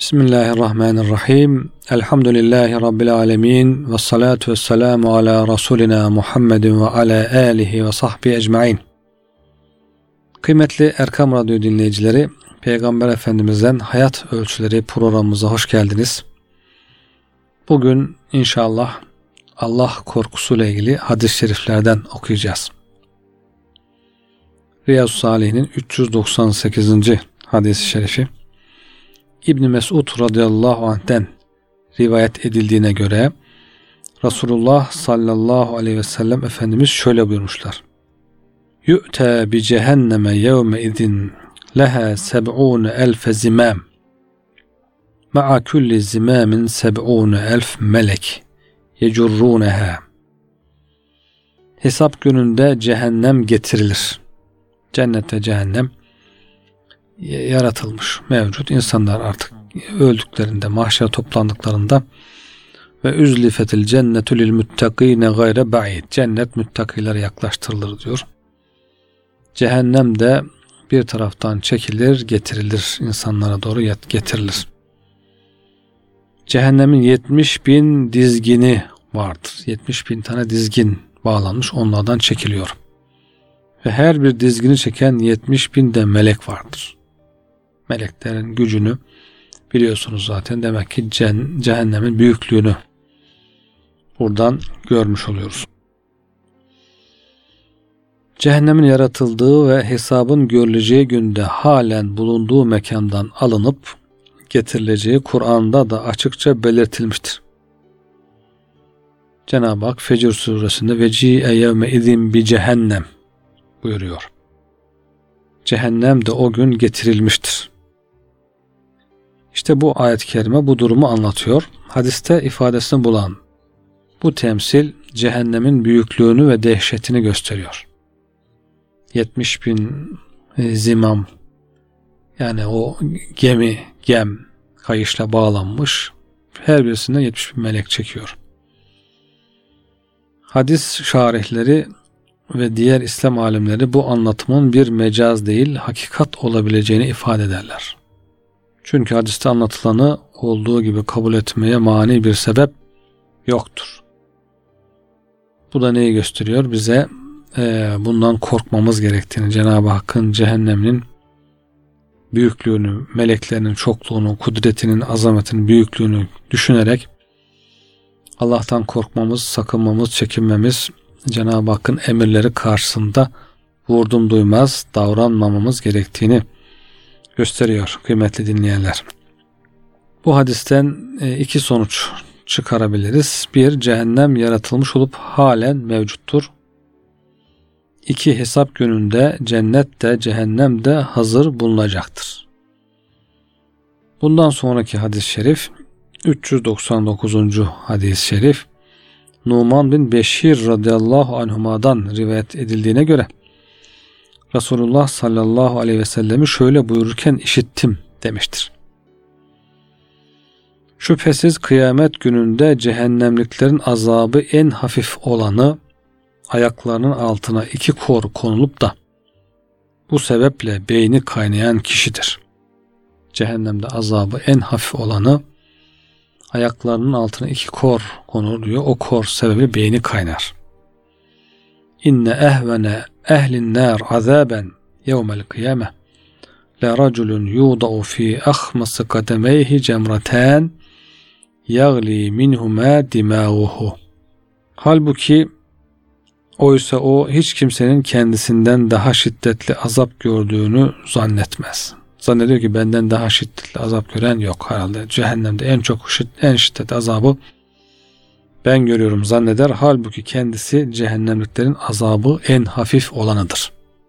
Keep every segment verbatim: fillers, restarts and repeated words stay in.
Bismillahirrahmanirrahim. Elhamdülillahi Rabbil alemin. Ve salatu ve selamu ala Resulina Muhammedin ve ala alihi ve sahbihi ecmain. Kıymetli Erkam Radyo dinleyicileri, Peygamber Efendimiz'den Hayat Ölçüleri programımıza hoş geldiniz. Bugün inşallah Allah korkusuyla ilgili hadis-i şeriflerden okuyacağız. Riyazu Salihin'in üç yüz doksan sekizinci hadis-i şerifi. İbn Mesud radıyallahu anh'ten rivayet edildiğine göre Resulullah sallallahu aleyhi ve sellem Efendimiz şöyle buyurmuşlar. Yu'te bi cehenneme yevme izin leha seb'une elfe zimam ma'a kulli zimamin seb'une elf melek yecurruneha. Hesap gününde cehennem getirilir. Cennet ve cehennem yaratılmış, mevcut. İnsanlar artık öldüklerinde, mahşere toplandıklarında ve üzlifetil cennetu lil muttakine gayre ba'id. Cennet müttakilere yaklaştırılır diyor. Cehennem de bir taraftan çekilir, getirilir, insanlara doğru getirilir. Cehennemin yetmiş bin dizgini vardır. yetmiş bin tane dizgin bağlanmış, onlardan çekiliyor. Ve her bir dizgini çeken yetmiş bin de melek vardır. Meleklerin gücünü biliyorsunuz zaten. Demek ki cehennemin büyüklüğünü buradan görmüş oluyoruz. Cehennemin yaratıldığı ve hesabın görüleceği günde halen bulunduğu mekandan alınıp getirileceği Kur'an'da da açıkça belirtilmiştir. Cenab-ı Hak Fecr suresinde veci'e yevme izin bi cehennem buyuruyor. Cehennem de o gün getirilmiştir. İşte bu ayet-i kerime bu durumu anlatıyor. Hadiste ifadesini bulan bu temsil cehennemin büyüklüğünü ve dehşetini gösteriyor. yetmiş bin zimam, yani o gemi, gem kayışla bağlanmış, her birisine yetmiş bin melek çekiyor. Hadis şarihleri ve diğer İslam alimleri bu anlatımın bir mecaz değil, hakikat olabileceğini ifade ederler. Çünkü hadiste anlatılanı olduğu gibi kabul etmeye mani bir sebep yoktur. Bu da neyi gösteriyor? Bize e, bundan korkmamız gerektiğini, Cenab-ı Hakk'ın cehenneminin büyüklüğünü, meleklerinin çokluğunu, kudretinin, azametinin büyüklüğünü düşünerek Allah'tan korkmamız, sakınmamız, çekinmemiz, Cenab-ı Hakk'ın emirleri karşısında vurdum duymaz davranmamamız gerektiğini gösteriyor kıymetli dinleyenler. Bu hadisten iki sonuç çıkarabiliriz. Bir, cehennem yaratılmış olup halen mevcuttur. İki, hesap gününde cennet de cehennem de hazır bulunacaktır. Bundan sonraki hadis-i şerif üç yüz doksan dokuzuncu hadis-i şerif Numan bin Beşir radıyallahu anhuma'dan rivayet edildiğine göre Resulullah sallallahu aleyhi ve sellemi şöyle buyururken işittim demiştir. Şüphesiz kıyamet gününde cehennemliklerin azabı en hafif olanı ayaklarının altına iki kor konulup da bu sebeple beyni kaynayan kişidir. Cehennemde azabı en hafif olanı ayaklarının altına iki kor konur diyor. O kor sebebi beyni kaynar. İnne ehvene ehlin nar azaben yevmel kıyame la raculun yuda'u fi akhması kademeyhi cemratan yagli minhuma dimağuhu. Halbuki oysa o hiç kimsenin kendisinden daha şiddetli azap gördüğünü zannetmez. Zannediyor ki benden daha şiddetli azap gören yok herhalde. Cehennemde en çok en şiddetli azabı ben görüyorum zanneder. Halbuki kendisi cehennemliklerin azabı en hafif olanıdır.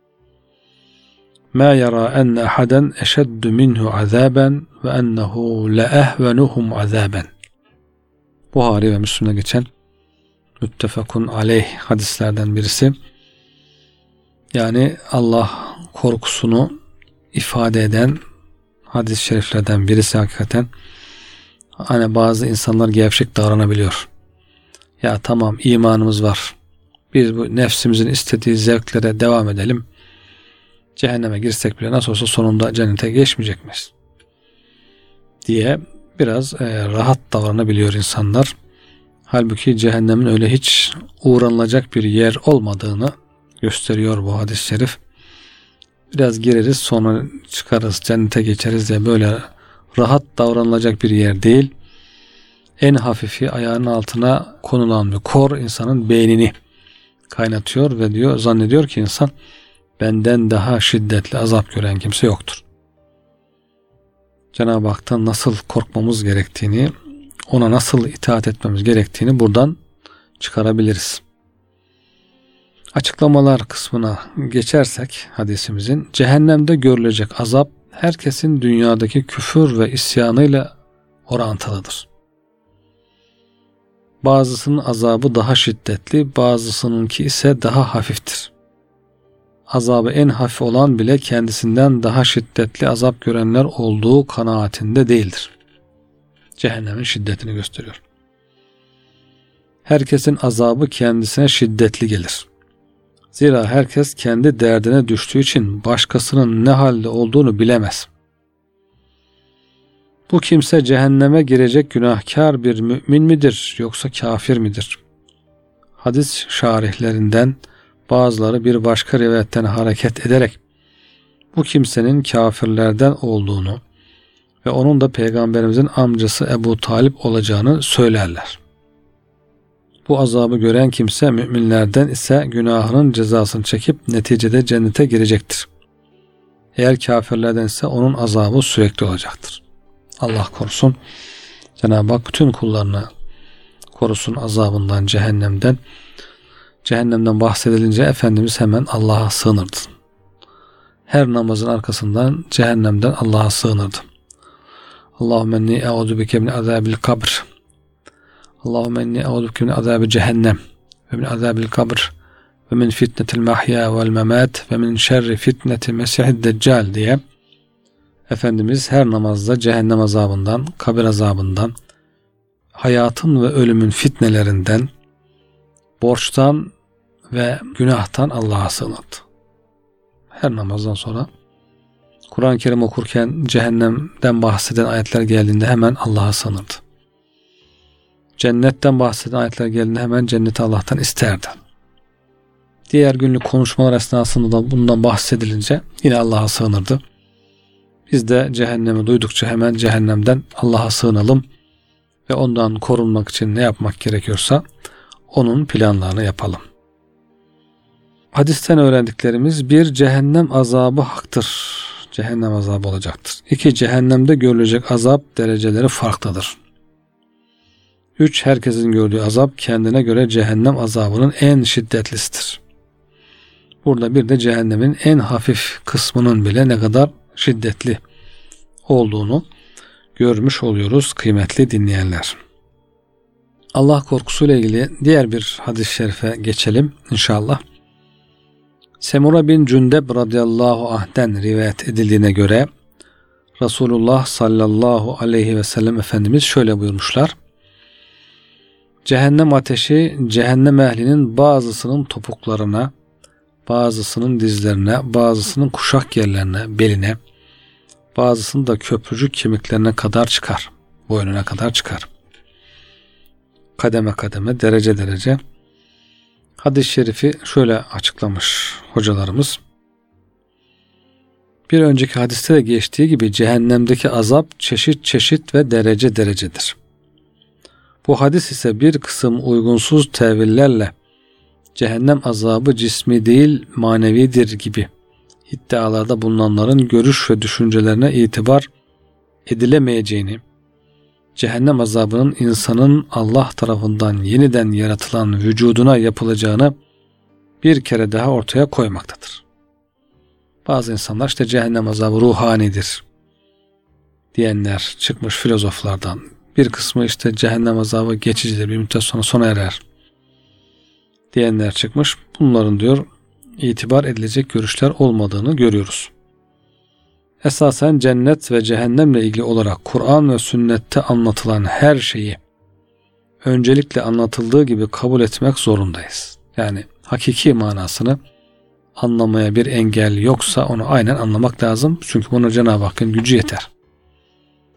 Ma yara enne ahaden eşeddu minhu azaben ve ennehu la ehvenuhum azaben. Buhari ve Müslim'de geçen müttefakun aleyh hadislerden birisi. Yani Allah korkusunu ifade eden hadis-i şeriflerden birisi hakikaten. Hani bazı insanlar gevşek davranabiliyor. Ya tamam, imanımız var. Biz bu nefsimizin istediği zevklere devam edelim. Cehenneme girsek bile nasıl olsa sonunda cennete geçmeyecek miyiz diye biraz e, rahat davranabiliyor insanlar. Halbuki cehennemin öyle hiç uğranılacak bir yer olmadığını gösteriyor bu hadis-i şerif. Biraz gireriz sonra çıkarız, cennete geçeriz diye böyle rahat davranılacak bir yer değil. En hafifi ayağının altına konulan bir kor insanın beynini kaynatıyor ve diyor, zannediyor ki insan benden daha şiddetli azap gören kimse yoktur. Cenab-ı Hak'tan nasıl korkmamız gerektiğini, ona nasıl itaat etmemiz gerektiğini buradan çıkarabiliriz. Açıklamalar kısmına geçersek hadisimizin, cehennemde görülecek azap herkesin dünyadaki küfür ve isyanıyla orantılıdır. Bazısının azabı daha şiddetli, bazısınınki ise daha hafiftir. Azabı en hafif olan bile kendisinden daha şiddetli azap görenler olduğu kanaatinde değildir. Cehennemin şiddetini gösteriyor. Herkesin azabı kendisine şiddetli gelir. Zira herkes kendi derdine düştüğü için başkasının ne halde olduğunu bilemez. Bu kimse cehenneme girecek günahkar bir mümin midir yoksa kafir midir? Hadis şarihlerinden bazıları bir başka rivayetten hareket ederek bu kimsenin kafirlerden olduğunu ve onun da Peygamberimizin amcası Ebu Talip olacağını söylerler. Bu azabı gören kimse müminlerden ise günahının cezasını çekip neticede cennete girecektir. Eğer kafirlerden ise onun azabı sürekli olacaktır. Allah korusun. Cenab-ı Hak bütün kullarını korusun azabından, cehennemden. Cehennemden bahsedilince Efendimiz hemen Allah'a sığınırdı. Her namazın arkasından cehennemden Allah'a sığınırdı. Allahümme inni eûzu bike min azâbil kabr. Allahümme inni eûzu bike min azâbi cehennem ve min azâbil kabr ve min fitnetil mahya vel memat ve min şerri fitneti mesihid deccal diye Efendimiz her namazda cehennem azabından, kabir azabından, hayatın ve ölümün fitnelerinden, borçtan ve günahtan Allah'a sığınırdı. Her namazdan sonra Kur'an-ı Kerim okurken cehennemden bahseden ayetler geldiğinde hemen Allah'a sığınırdı. Cennetten bahseden ayetler geldiğinde hemen cenneti Allah'tan isterdi. Diğer günlük konuşmalar esnasında da bundan bahsedilince yine Allah'a sığınırdı. Biz de cehennemi duydukça hemen cehennemden Allah'a sığınalım ve ondan korunmak için ne yapmak gerekiyorsa onun planlarını yapalım. Hadisten öğrendiklerimiz: bir, cehennem azabı haktır. Cehennem azabı olacaktır. İki, cehennemde görülecek azap dereceleri farklıdır. Üç, herkesin gördüğü azap kendine göre cehennem azabının en şiddetlisidir. Burada bir de cehennemin en hafif kısmının bile ne kadar şiddetli olduğunu görmüş oluyoruz kıymetli dinleyenler. Allah korkusuyla ilgili diğer bir hadis-i şerife geçelim inşallah. Semura bin Cündeb radıyallahu anh'ten rivayet edildiğine göre Resulullah sallallahu aleyhi ve sellem Efendimiz şöyle buyurmuşlar: cehennem ateşi cehennem ehlinin bazısının topuklarına, bazısının dizlerine, bazısının kuşak yerlerine, beline, bazısının da köprücük kemiklerine kadar çıkar. Boynuna kadar çıkar. Kademe kademe, derece derece. Hadis-i şerifi şöyle açıklamış hocalarımız. Bir önceki hadiste de geçtiği gibi cehennemdeki azap çeşit çeşit ve derece derecedir. Bu hadis ise bir kısım uygunsuz tevillerle cehennem azabı cismi değil manevidir gibi iddialarda bulunanların görüş ve düşüncelerine itibar edilemeyeceğini, cehennem azabının insanın Allah tarafından yeniden yaratılan vücuduna yapılacağını bir kere daha ortaya koymaktadır. Bazı insanlar işte cehennem azabı ruhanidir diyenler çıkmış filozoflardan. Bir kısmı işte cehennem azabı geçicidir, bir müddet sonra sona erer diyenler çıkmış. Bunların diyor itibar edilecek görüşler olmadığını görüyoruz. Esasen cennet ve cehennemle ilgili olarak Kur'an ve sünnette anlatılan her şeyi öncelikle anlatıldığı gibi kabul etmek zorundayız. Yani hakiki manasını anlamaya bir engel yoksa onu aynen anlamak lazım. Çünkü buna Cenab-ı Hakk'ın gücü yeter.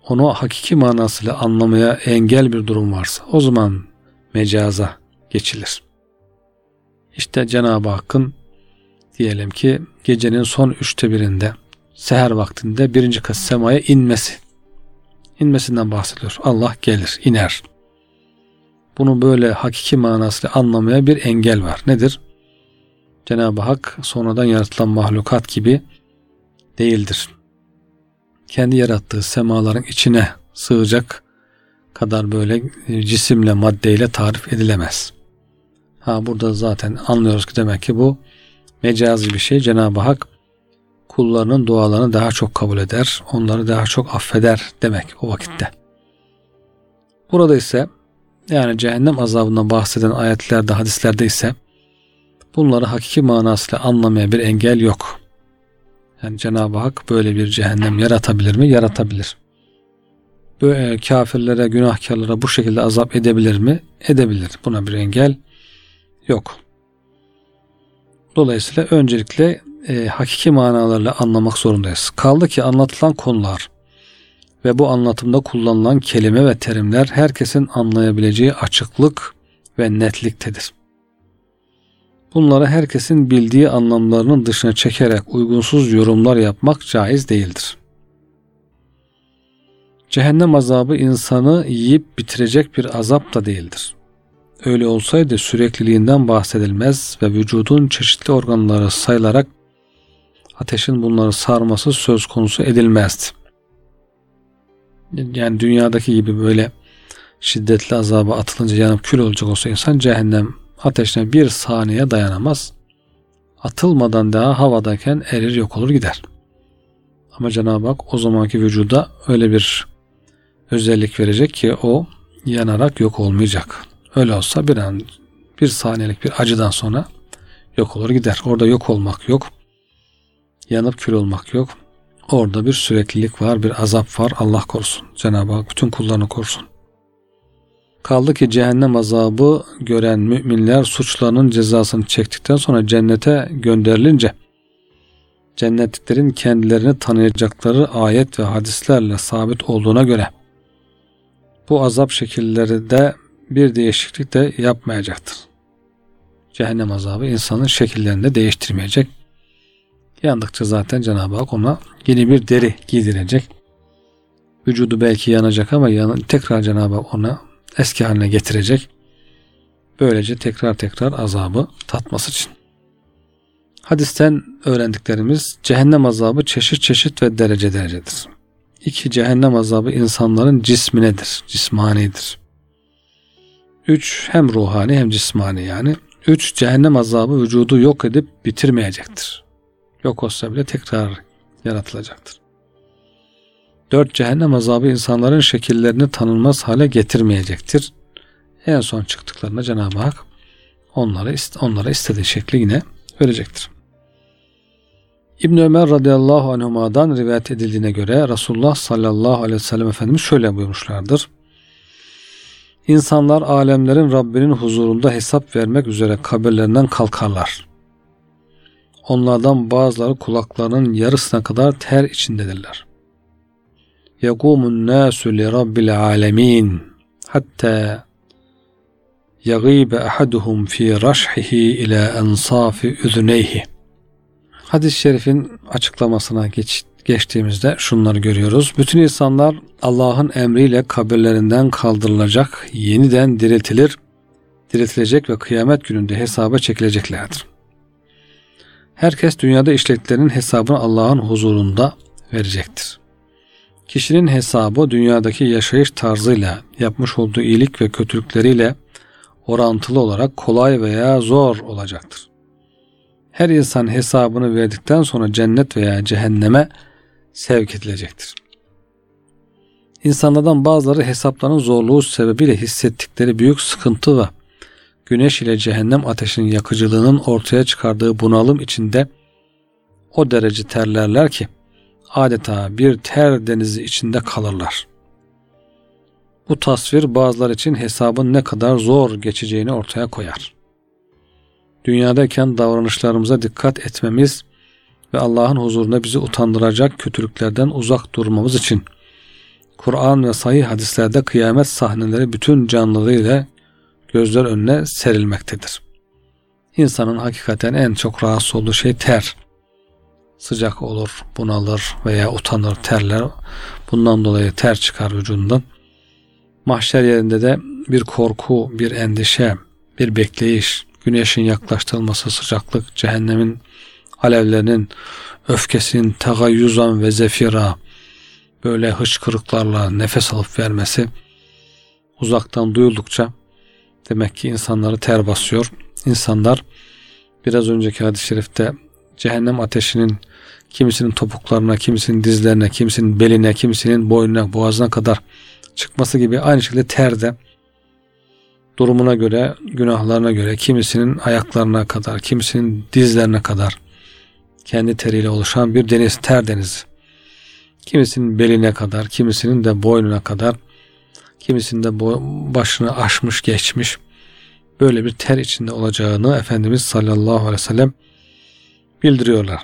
onu hakiki manasıyla anlamaya engel bir durum varsa o zaman mecaza geçilir. İşte Cenab-ı Hakk'ın diyelim ki gecenin son üçte birinde seher vaktinde birinci kat semaya inmesi. İnmesinden bahsediyor. Allah gelir, iner. Bunu böyle hakiki manasıyla anlamaya bir engel var. Nedir? Cenab-ı Hak sonradan yaratılan mahlukat gibi değildir. Kendi yarattığı semaların içine sığacak kadar böyle cisimle, maddeyle tarif edilemez. Ha burada zaten anlıyoruz ki demek ki bu mecazi bir şey. Cenab-ı Hak kullarının dualarını daha çok kabul eder, onları daha çok affeder demek o vakitte. Burada ise yani cehennem azabından bahseden ayetlerde, hadislerde ise bunları hakiki manasıyla anlamaya bir engel yok. Yani Cenab-ı Hak böyle bir cehennem yaratabilir mi? Yaratabilir. Böyle kafirlere, günahkarlara bu şekilde azap edebilir mi? Edebilir. Buna bir engel yok. Dolayısıyla öncelikle e, hakiki manalarla anlamak zorundayız. Kaldı ki anlatılan konular ve bu anlatımda kullanılan kelime ve terimler herkesin anlayabileceği açıklık ve netliktedir. Bunları herkesin bildiği anlamlarının dışına çekerek uygunsuz yorumlar yapmak caiz değildir. Cehennem azabı insanı yiyip bitirecek bir azap da değildir. Öyle olsaydı sürekliliğinden bahsedilmez ve vücudun çeşitli organları sayılarak ateşin bunları sarması söz konusu edilmezdi. Yani dünyadaki gibi böyle şiddetli azaba atılınca yanıp kül olacak olsa insan cehennem ateşine bir saniye dayanamaz. Atılmadan daha havadayken erir yok olur gider. Ama Cenab-ı Hak o zamanki vücuda öyle bir özellik verecek ki o yanarak yok olmayacak. Öyle olsa bir an bir saniyelik bir acıdan sonra yok olur gider. Orada yok olmak yok. Yanıp kül olmak yok. Orada bir süreklilik var, bir azap var. Allah korusun. Cenab-ı Hak bütün kullarını korusun. Kaldı ki cehennem azabı gören müminler suçlarının cezasını çektikten sonra cennete gönderilince cennetliklerin kendilerini tanıyacakları ayet ve hadislerle sabit olduğuna göre bu azap şekilleri de bir değişiklik de yapmayacaktır. Cehennem azabı insanın şekillerini de değiştirmeyecek. Yandıkça zaten Cenab-ı Hak ona yeni bir deri giydirecek. Vücudu belki yanacak ama yan, tekrar Cenab-ı Hak ona eski haline getirecek. Böylece tekrar tekrar azabı tatması için. Hadisten öğrendiklerimiz cehennem azabı çeşit çeşit ve derece derecedir. İki, cehennem azabı insanların cisminedir, cismanidir. Üç, hem ruhani hem cismani yani. Üç, cehennem azabı vücudu yok edip bitirmeyecektir. Yok olsa bile tekrar yaratılacaktır. Dört, cehennem azabı insanların şekillerini tanınmaz hale getirmeyecektir. En son çıktıklarında Cenab-ı Hak onlara, onlara istediği şekli yine verecektir. İbn Ömer radıyallahu anhuma'dan rivayet edildiğine göre Resulullah sallallahu aleyhi ve sellem Efendimiz şöyle buyurmuşlardır. İnsanlar alemlerin Rabbinin huzurunda hesap vermek üzere kabirlerinden kalkarlar. Onlardan bazıları kulaklarının yarısına kadar ter içindedirler. يَقُومُ النَّاسُ لِرَبِّ الْعَالَمِينَ حَتَّى يَغِيبَ أَحَدُهُمْ فِي رَشْحِهِ إِلَى أَنْصَافِ اُذُنَيْهِ. Hadis-i şerifin açıklamasına geç, geçtiğimizde şunları görüyoruz. Bütün insanlar Allah'ın emriyle kabirlerinden kaldırılacak, yeniden diriltilir, diriltilecek ve kıyamet gününde hesaba çekileceklerdir. Herkes dünyada işlediklerinin hesabını Allah'ın huzurunda verecektir. Kişinin hesabı dünyadaki yaşayış tarzıyla, yapmış olduğu iyilik ve kötülükleriyle orantılı olarak kolay veya zor olacaktır. Her insan hesabını verdikten sonra cennet veya cehenneme sevk edilecektir. İnsanlardan bazıları hesapların zorluğu sebebiyle hissettikleri büyük sıkıntı ve güneş ile cehennem ateşinin yakıcılığının ortaya çıkardığı bunalım içinde o derece terlerler ki adeta bir ter denizi içinde kalırlar. Bu tasvir bazıları için hesabın ne kadar zor geçeceğini ortaya koyar. Dünyadayken davranışlarımıza dikkat etmemiz ve Allah'ın huzurunda bizi utandıracak kötülüklerden uzak durmamız için Kur'an ve sahih hadislerde kıyamet sahneleri bütün canlılığıyla gözler önüne serilmektedir. İnsanın hakikaten en çok rahatsız olduğu şey ter. Sıcak olur, bunalır veya utanır, terler. Bundan dolayı ter çıkar vücudundan. Mahşer yerinde de bir korku, bir endişe, bir bekleyiş, güneşin yaklaştırılması, sıcaklık, cehennemin alevlerinin, öfkesinin tagayyuzan ve zefira, böyle hıçkırıklarla nefes alıp vermesi uzaktan duyuldukça demek ki insanları ter basıyor. İnsanlar biraz önceki hadis-i şerifte cehennem ateşinin kimisinin topuklarına, kimisinin dizlerine, kimisinin beline, kimisinin boynuna, boğazına kadar çıkması gibi aynı şekilde ter de durumuna göre, günahlarına göre kimisinin ayaklarına kadar, kimisinin dizlerine kadar kendi teriyle oluşan bir deniz, ter denizi. Kimisinin beline kadar, kimisinin de boynuna kadar, kimisinin de başını aşmış geçmiş böyle bir ter içinde olacağını Efendimiz sallallahu aleyhi ve sellem bildiriyorlar.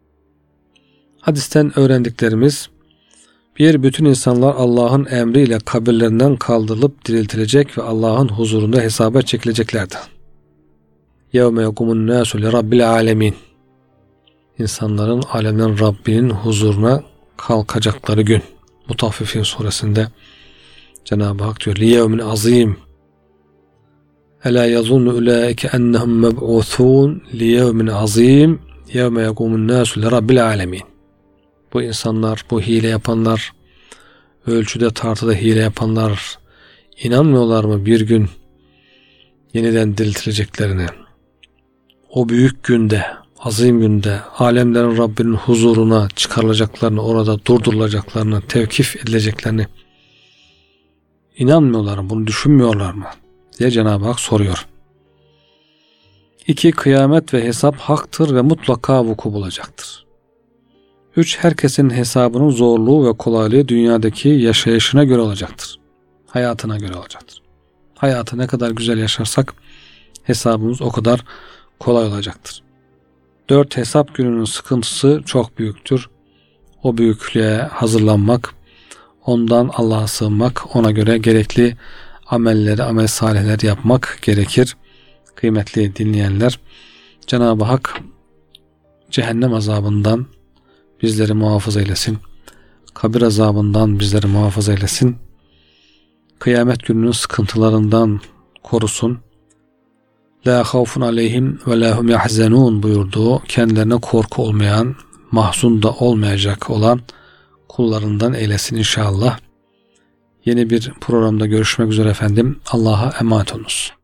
Hadisten öğrendiklerimiz: bir, bütün insanlar Allah'ın emriyle kabirlerinden kaldırılıp diriltilecek ve Allah'ın huzurunda hesaba çekileceklerdir. يَوْمَ يَقُمُ النَّاسُ لِرَبِّ الْعَالَمِينَ İnsanların alemlerin Rabbinin huzuruna kalkacakları gün. Mutaffifin suresinde Cenab-ı Hak diyor: لِيَوْمٍ عَظِيمٍ اَلَا يَظُنُّ اُولَٰئِكَ اَنَّهُمْ مَبْعُوثُونَ لِيَوْمٍ عَظِيمٍ يَوْمَ يَقُومُ النَّاسُ لِرَبِّ الْعَالَمِينَ Bu insanlar, bu hile yapanlar, ölçüde tartıda hile yapanlar inanmıyorlar mı bir gün yeniden diriltileceklerine? O büyük günde, azim günde alemlerin Rabbinin huzuruna çıkarılacaklarını, orada durdurulacaklarını, tevkif edileceklerini inanmıyorlar mı? Bunu düşünmüyorlar mı? diye Cenab-ı Hak soruyor. İki, kıyamet ve hesap haktır ve mutlaka vuku bulacaktır. Üç, herkesin hesabının zorluğu ve kolaylığı dünyadaki yaşayışına göre olacaktır. Hayatına göre olacaktır. Hayatı ne kadar güzel yaşarsak hesabımız o kadar kolay olacaktır. Dört, hesap gününün sıkıntısı çok büyüktür. O büyüklüğe hazırlanmak, ondan Allah'a sığınmak, ona göre gerekli amelleri, amel salihleri yapmak gerekir. Kıymetli dinleyenler, Cenab-ı Hak cehennem azabından bizleri muhafaza eylesin. Kabir azabından bizleri muhafaza eylesin. Kıyamet gününün sıkıntılarından korusun. La havfun aleyhim ve la hum yahzenun buyurduğu, kendilerine korku olmayan, mahzun da olmayacak olan kullarından eylesin inşallah. Yeni bir programda görüşmek üzere efendim. Allah'a emanet olunuz.